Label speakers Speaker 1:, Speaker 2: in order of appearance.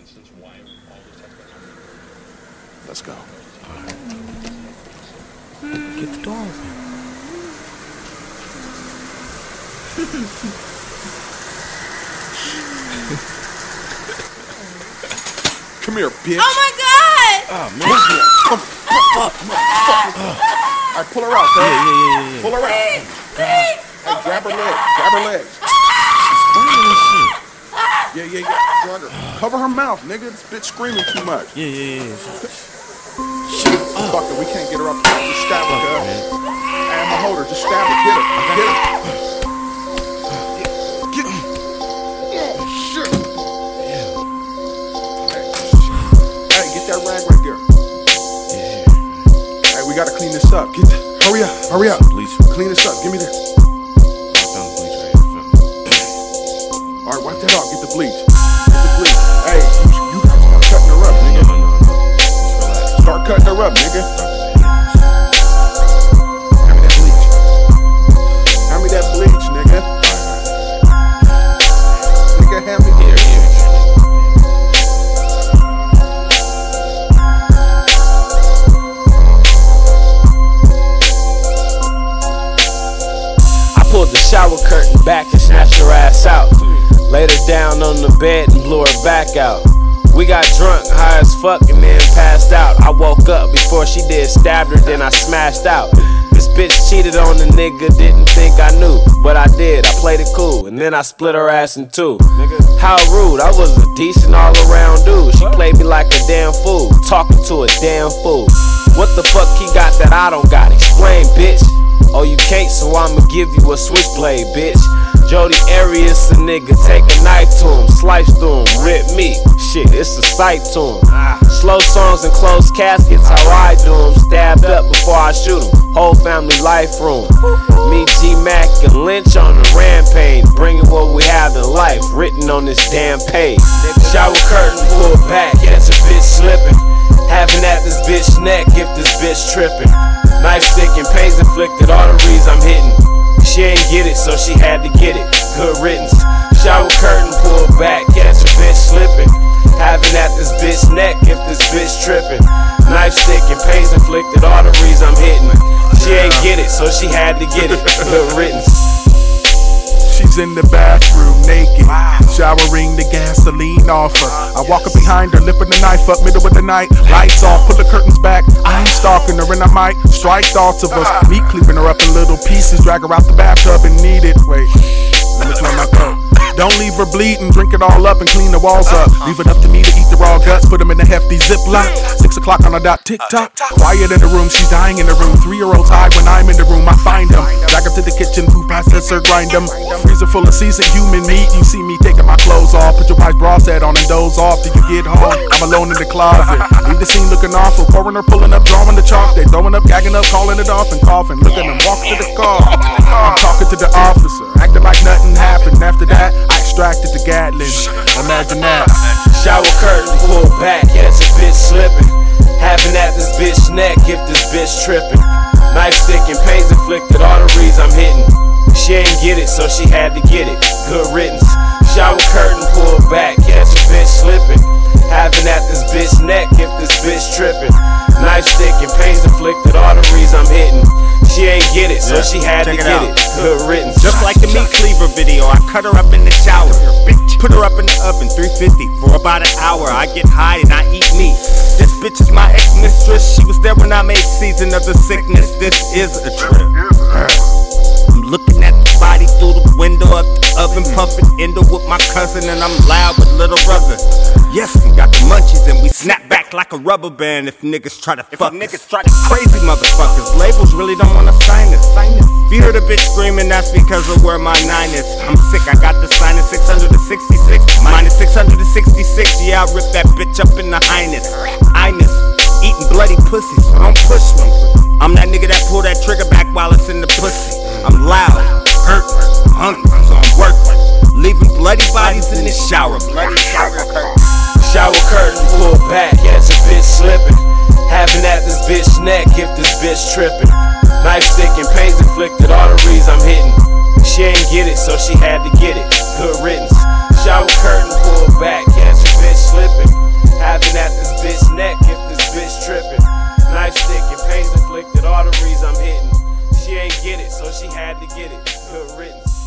Speaker 1: Let's go.
Speaker 2: Get the door open.
Speaker 1: Come here, bitch.
Speaker 3: Oh my God!
Speaker 1: Oh man. Fuck. Alright, pull her out, girl.
Speaker 2: Yeah.
Speaker 1: Pull her out.
Speaker 3: Please!
Speaker 1: Hey, grab her legs. Grab her legs. Yeah. Drug her. Cover her mouth, nigga. This bitch screaming too much.
Speaker 2: Yeah.
Speaker 1: Fuck it, we can't get her up. Just stab her, girl. Hey, I'ma hold her. Just stab her. Get her. Get her. Shit. Hey, get that rag right there. Hey, we gotta clean this up. Hurry up.
Speaker 2: Bleach.
Speaker 1: Clean this up. Give me that. Alright, wipe that off. Get the bleach. Hey, you gotta start cutting her up, nigga.
Speaker 2: No.
Speaker 1: Start cutting her up, nigga. Hand me that bleach, nigga. Nigga, hand me here.
Speaker 4: I pulled the shower curtain back and snatched her ass out. Laid her down on the bed and blew her back out. We got drunk, high as fuck, and then passed out. I woke up before she did, stabbed her, then I smashed out. This bitch cheated on the nigga, didn't think I knew, but I did, I played it cool, and then I split her ass in two. How rude, I was a decent all-around dude. She played me like a damn fool, talking to a damn fool. What the fuck he got that I don't got? Explain, bitch. Oh, you can't, so I'ma give you a switchblade, bitch. Jody Arias, a nigga, take a knife to him, slice through him, rip me. Shit, it's a sight to him. Slow songs and closed caskets, how I do him. Stabbed up before I shoot him, whole family life room. Me, G-Mac, and Lynch on the rampage, bringing what we have to life, written on this damn page. Shower curtain pulled back, catch a bitch slipping. Having at this bitch neck if this bitch tripping. Knife stick and pains inflicted, arteries I'm hitting. She ain't get it, so she had to get it. Good riddance. Shower curtain pulled back, catch a bitch slipping. Having at this bitch neck if this bitch tripping. Knife stick and pains inflicted, arteries I'm hitting. She ain't get it, so she had to get it. Good riddance.
Speaker 1: She's in the bathroom naked, showering the gasoline off her. I walk up behind her, lifting the knife up, middle of the night. Lights off, pull the curtains back. I ain't stalking her, and I might strike thoughts of us. Me cleaving her up in little pieces, drag her out the bathtub and knead it. Wait, let me clear my throat. Don't leave her bleeding, drink it all up and clean the walls up. Leave it up to me to eat the raw guts, put them in a hefty Ziploc. 6 o'clock on the dot, tick-tock. Quiet in the room, she's dying in the room. 3-year-old's high when I'm in the room, I find him. Drag her to the kitchen, food processor, grind them. Freezer full of seasoned human meat. You see me taking my clothes off, put your wife's bra set on and doze off till you get home. I'm alone in the closet, leave the scene looking awful. Coroner pulling up, drawing the chalk. They throwing up, gagging up, calling it off and coughing. Look at them walk to the car. I'm talking to the officer, acting like nothing happened. After that, I extracted the Gatlin. Imagine that.
Speaker 4: Shower curtain pulled back, catch a bitch slipping. Having at this bitch neck if this bitch tripping. Knife stick and pains inflicted, arteries I'm hitting. She ain't get it, so she had to get it. Good riddance. Shower curtain pulled back, catch a bitch slipping. Having at this bitch neck if this bitch tripping. Knife stick and pains inflicted, arteries I'm hitting. She ain't get it, so she had to get it. Good riddance.
Speaker 5: Just like the meat cleaver video, I cut her up in the shower. Put her up in the oven, 350 for about an hour. I get high and I eat meat. This bitch is my ex-mistress. She was there when I made Season of the Sickness. This is a trip. I'm looking at the body through the window of the oven, puffing endo with my cousin, and I'm loud with little brother. Yes, we got the munchies and we snap back like a rubber band if niggas try to fuck us. Crazy motherfuckers, labels really don't wanna sign us. If you hear the bitch screaming, that's because of where my 9 is. I'm sick, I got the sign at 666, minus 666. Yeah, I rip that bitch up in the highness. Eating bloody pussy, so don't push me. I'm that nigga that pull that trigger back while it's in the pussy. I'm loud, hurt, hungry, so I'm working. Leaving bloody bodies in the shower. Bloody shower curtain.
Speaker 4: Shower curtain pulled back, catch a bitch slipping. Having at this bitch neck if this bitch tripping. Knife stick and pains inflicted, arteries I'm hitting. She ain't get it, so she had to get it. Good riddance. Shower curtain pulled back, catch a bitch slipping. knife stick and pains inflicted, arteries I'm hitting. She ain't get it, so she had to get it. Good riddance.